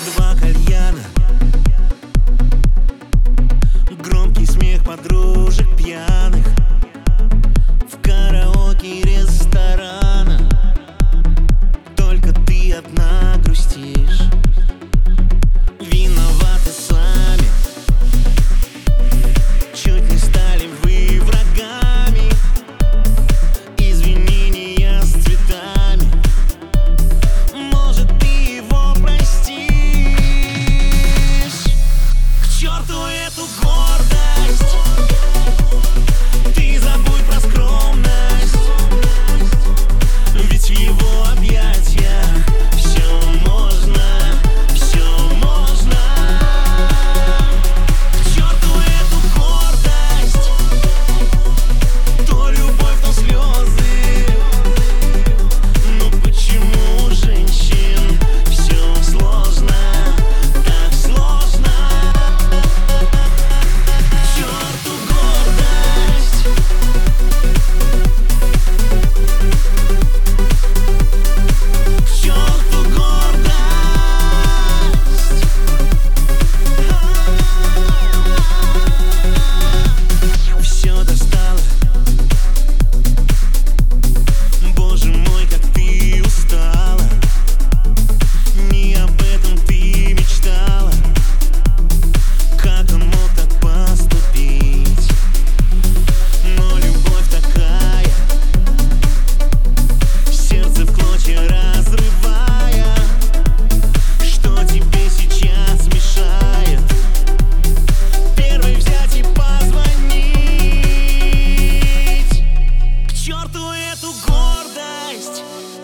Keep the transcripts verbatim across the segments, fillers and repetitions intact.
два кальяна, громкий смех подружек пьяных в караоке ресторана. Только ты одна грустишь, виноваты сами. Чуть не стали вы врагами, извинения с цветами. Может, ты его простишь? К черту эту гордость, ты забудь про скромность, ведь в его объятиях все можно, все можно. К черту эту гордость, то любовь, то слезы. Но почему у женщин все сложно, так сложно? К черту гордость, к черту гордость. Все достало, боже мой, как ты устала. Не об этом ты мечтала. Как он мог так поступить? Но любовь такая, сердце в клочья разрывая. Что тебе сейчас мешает первой взять и позвонить? К черту эту гордость,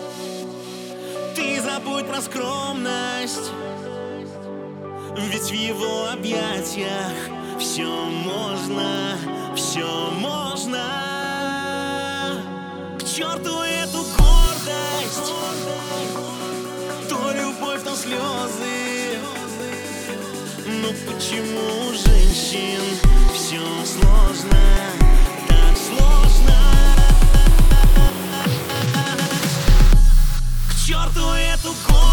ты забудь про скромность, ведь в его объятиях все можно, все можно. К черту эту гордость, то любовь, то слезы. Но почему у женщин все сложно, так сложно? К черту эту гордость.